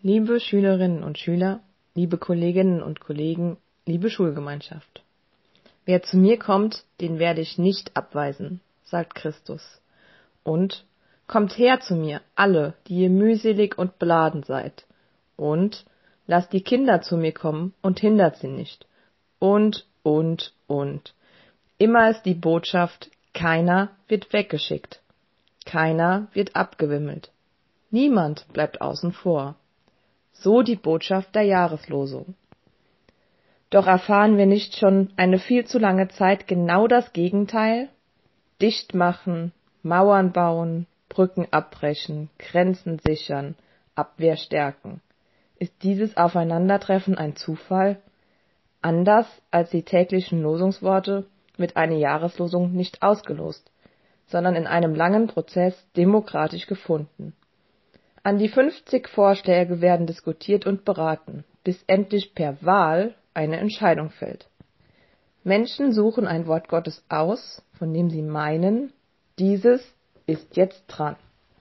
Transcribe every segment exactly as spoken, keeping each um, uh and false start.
Liebe Schülerinnen und Schüler, liebe Kolleginnen und Kollegen, liebe Schulgemeinschaft. Wer zu mir kommt, den werde ich nicht abweisen, sagt Christus. Und kommt her zu mir, alle, die ihr mühselig und beladen seid. Und lasst die Kinder zu mir kommen und hindert sie nicht. Und, und, und. Immer ist die Botschaft, keiner wird weggeschickt. Keiner wird abgewimmelt. Niemand bleibt außen vor. So die Botschaft der Jahreslosung. Doch erfahren wir nicht schon eine viel zu lange Zeit genau das Gegenteil? Dicht machen, Mauern bauen, Brücken abbrechen, Grenzen sichern, Abwehr stärken. Ist dieses Aufeinandertreffen ein Zufall? Anders als die täglichen Losungsworte wird eine Jahreslosung nicht ausgelost, sondern in einem langen Prozess demokratisch gefunden. An die fünfzig Vorschläge werden diskutiert und beraten, bis endlich per Wahl eine Entscheidung fällt. Menschen suchen ein Wort Gottes aus, von dem sie meinen, dieses ist jetzt dran.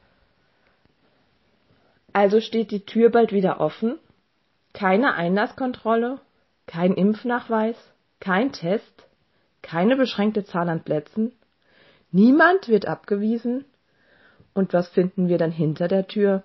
Also steht die Tür bald wieder offen? Keine Einlasskontrolle, kein Impfnachweis, kein Test, keine beschränkte Zahl an Plätzen, niemand wird abgewiesen? Und was finden wir dann hinter der Tür?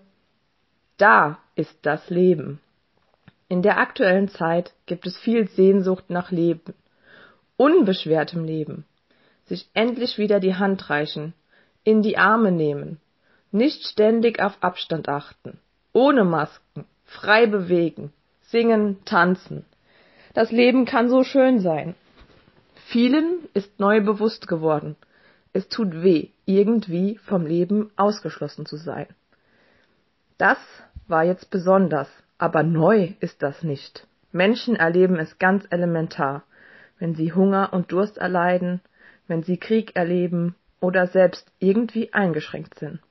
Da ist das Leben. In der aktuellen Zeit gibt es viel Sehnsucht nach Leben, unbeschwertem Leben, sich endlich wieder die Hand reichen, in die Arme nehmen, nicht ständig auf Abstand achten, ohne Masken, frei bewegen, singen, tanzen. Das Leben kann so schön sein. Vielen ist neu bewusst geworden, es tut weh, irgendwie vom Leben ausgeschlossen zu sein. Das war jetzt besonders, aber neu ist das nicht. Menschen erleben es ganz elementar, wenn sie Hunger und Durst erleiden, wenn sie Krieg erleben oder selbst irgendwie eingeschränkt sind.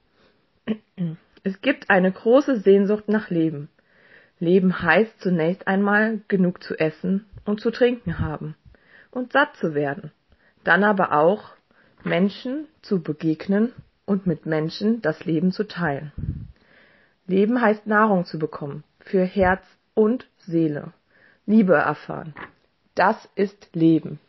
Es gibt eine große Sehnsucht nach Leben. Leben heißt zunächst einmal, genug zu essen und zu trinken haben und satt zu werden. Dann aber auch, Menschen zu begegnen und mit Menschen das Leben zu teilen. Leben heißt Nahrung zu bekommen, für Herz und Seele. Liebe erfahren. Das ist Leben.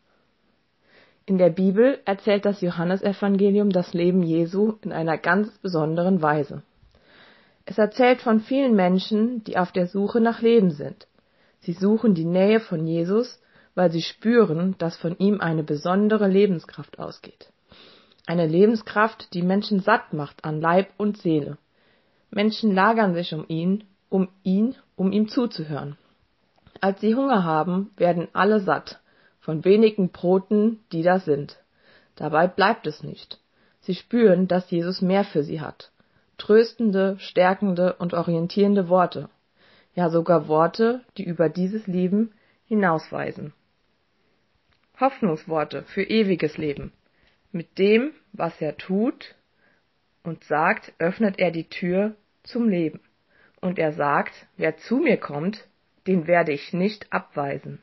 In der Bibel erzählt das Johannesevangelium das Leben Jesu in einer ganz besonderen Weise. Es erzählt von vielen Menschen, die auf der Suche nach Leben sind. Sie suchen die Nähe von Jesus, weil sie spüren, dass von ihm eine besondere Lebenskraft ausgeht. Eine Lebenskraft, die Menschen satt macht an Leib und Seele. Menschen lagern sich um ihn, um ihn, um ihm zuzuhören. Als sie Hunger haben, werden alle satt, von wenigen Broten, die da sind. Dabei bleibt es nicht. Sie spüren, dass Jesus mehr für sie hat. Tröstende, stärkende und orientierende Worte. Ja, sogar Worte, die über dieses Leben hinausweisen. Hoffnungsworte für ewiges Leben. Mit dem, was er tut und sagt, öffnet er die Tür zum Leben. Und er sagt, wer zu mir kommt, den werde ich nicht abweisen.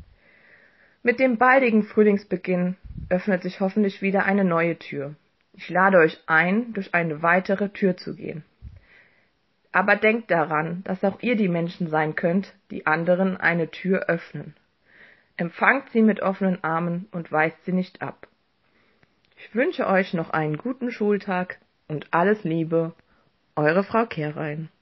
Mit dem baldigen Frühlingsbeginn öffnet sich hoffentlich wieder eine neue Tür. Ich lade euch ein, durch eine weitere Tür zu gehen. Aber denkt daran, dass auch ihr die Menschen sein könnt, die anderen eine Tür öffnen. Empfangt sie mit offenen Armen und weist sie nicht ab. Ich wünsche euch noch einen guten Schultag und alles Liebe, eure Frau Kehrrein.